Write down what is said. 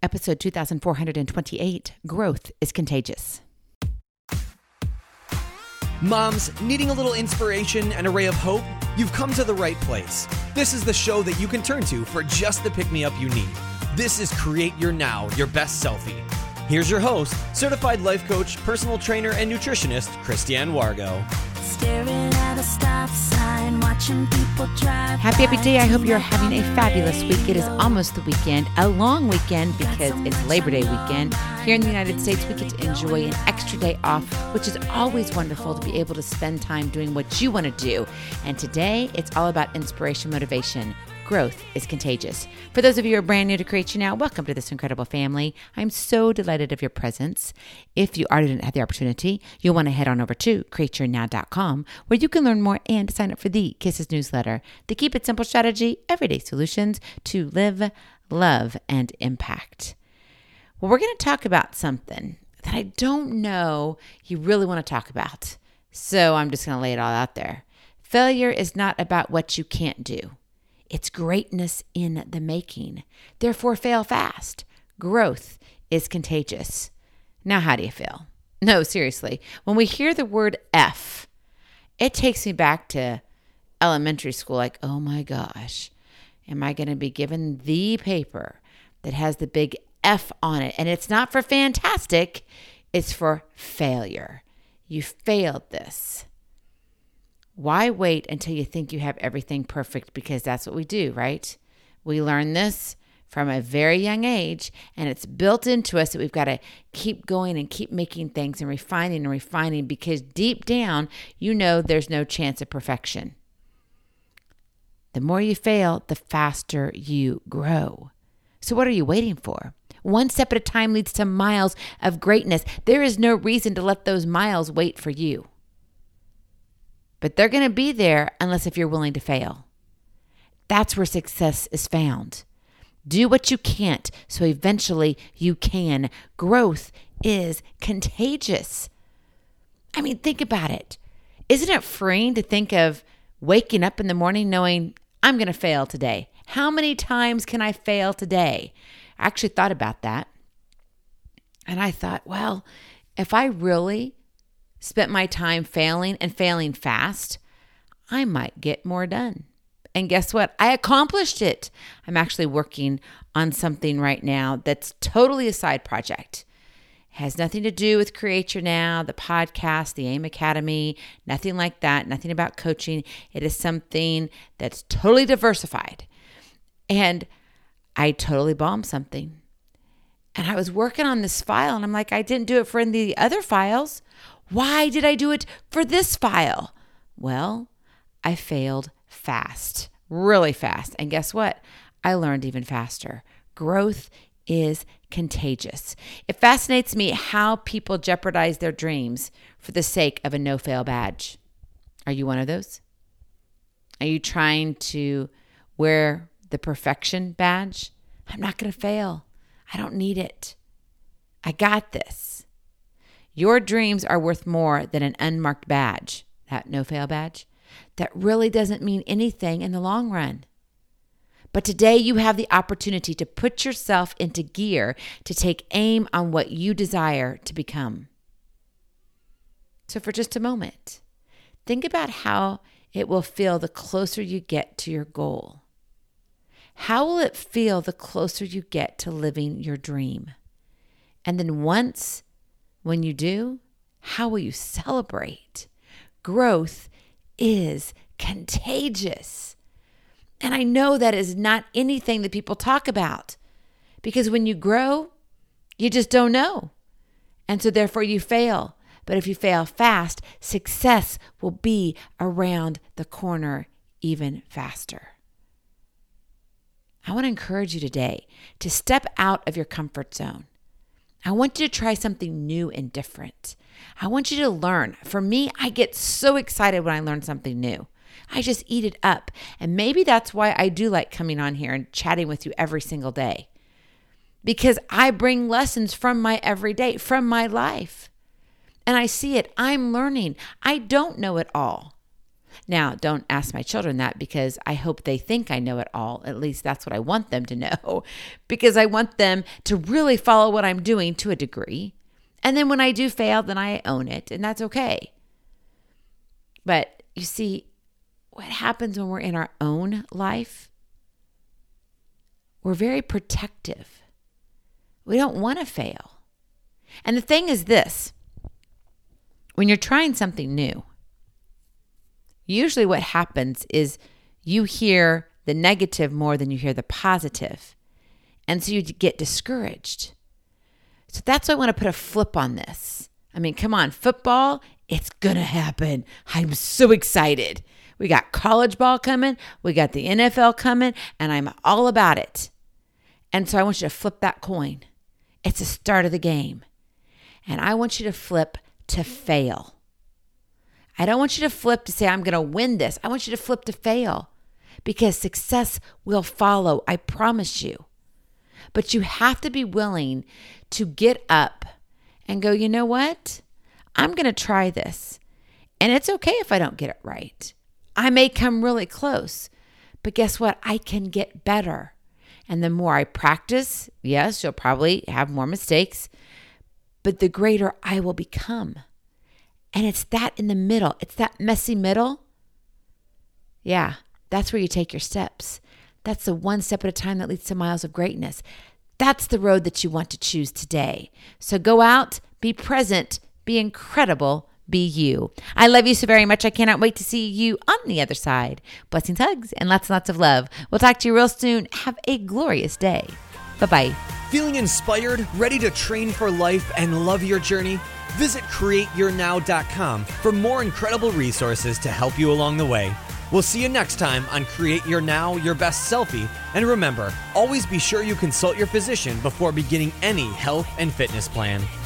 Episode 2428, Growth is Contagious. Moms, needing a little inspiration and a ray of hope? You've come to the right place. This is the show that you can turn to for just the pick-me-up you need. This is Create Your Now, Your Best Selfie. Here's your host, certified life coach, personal trainer, and nutritionist, Christiane Wargo. Staring at a stop sign, watching people drive. Happy day. I hope you're having a fabulous week. It is almost the weekend, a long weekend because it's Labor Day weekend. Here in the United States, we get to enjoy an extra day off, which is always wonderful to be able to spend time doing what you want to do. And today, it's all about inspiration, motivation. Growth is contagious. For those of you who are brand new to Create Your Now, welcome to this incredible family. I'm so delighted of your presence. If you already didn't have the opportunity, you'll want to head on over to createyournow.com where you can learn more and sign up for the Kisses newsletter, the Keep It Simple strategy, everyday solutions to live, love, and impact. Well, we're going to talk about something that I don't know you really want to talk about. So I'm just going to lay it all out there. Failure is not about what you can't do. It's greatness in the making. Therefore, fail fast. Growth is contagious. Now, how do you feel? No, seriously. When we hear the word F, it takes me back to elementary school. Like, oh my gosh, am I going to be given the paper that has the big F on it? And it's not for fantastic. It's for failure. You failed this. Why wait until you think you have everything perfect? Because that's what we do, right? We learn this from a very young age, and it's built into us that we've got to keep going and keep making things and refining because deep down, you know there's no chance of perfection. The more you fail, the faster you grow. So what are you waiting for? One step at a time leads to miles of greatness. There is no reason to let those miles wait for you. But they're going to be there unless if you're willing to fail. That's where success is found. Do what you can't so eventually you can. Growth is contagious. I mean, think about it. Isn't it freeing to think of waking up in the morning knowing I'm going to fail today? How many times can I fail today? I actually thought about that. And I thought, well, if I really spent my time failing and failing fast, I might get more done. And guess what? I accomplished it. I'm actually working on something right now that's totally a side project. It has nothing to do with Create Your Now, the podcast, the AIM Academy, nothing like that, nothing about coaching. It is something that's totally diversified. And I totally bombed something. And I was working on this file and I'm like, I didn't do it for any of the other files. Why did I do it for this file? Well, I failed fast, really fast. And guess what? I learned even faster. Growth is contagious. It fascinates me how people jeopardize their dreams for the sake of a no-fail badge. Are you one of those? Are you trying to wear the perfection badge? I'm not going to fail. I don't need it. I got this. Your dreams are worth more than an unmarked badge, that no-fail badge, that really doesn't mean anything in the long run. But today you have the opportunity to put yourself into gear to take aim on what you desire to become. So for just a moment, think about how it will feel the closer you get to your goal. How will it feel the closer you get to living your dream? And then when you do, how will you celebrate? Growth is contagious. And I know that is not anything that people talk about because when you grow, you just don't know. And so therefore you fail. But if you fail fast, success will be around the corner even faster. I want to encourage you today to step out of your comfort zone. I want you to try something new and different. I want you to learn. For me, I get so excited when I learn something new. I just eat it up. And maybe that's why I do like coming on here and chatting with you every single day. Because I bring lessons from my everyday, from my life. And I see it. I'm learning. I don't know it all. Now, don't ask my children that, because I hope they think I know it all. At least that's what I want them to know, because I want them to really follow what I'm doing to a degree. And then when I do fail, then I own it, and that's okay. But you see, what happens when we're in our own life? We're very protective. We don't want to fail. And the thing is this, when you're trying something new, usually what happens is you hear the negative more than you hear the positive. And so you get discouraged. So that's why I want to put a flip on this. I mean, come on, football, it's going to happen. I'm so excited. We got college ball coming. We got the NFL coming, and I'm all about it. And so I want you to flip that coin. It's the start of the game. And I want you to flip to fail. I don't want you to flip to say, I'm going to win this. I want you to flip to fail, because success will follow. I promise you. But you have to be willing to get up and go, you know what? I'm going to try this. And it's okay if I don't get it right. I may come really close, but guess what? I can get better. And the more I practice, yes, you'll probably have more mistakes, but the greater I will become. And it's that in the middle. It's that messy middle. Yeah, that's where you take your steps. That's the one step at a time that leads to miles of greatness. That's the road that you want to choose today. So go out, be present, be incredible, be you. I love you so very much. I cannot wait to see you on the other side. Blessings, hugs, and lots of love. We'll talk to you real soon. Have a glorious day. Bye-bye. Feeling inspired, ready to train for life and love your journey? Visit CreateYourNow.com for more incredible resources to help you along the way. We'll see you next time on Create Your Now, Your Best Selfie. And remember, always be sure you consult your physician before beginning any health and fitness plan.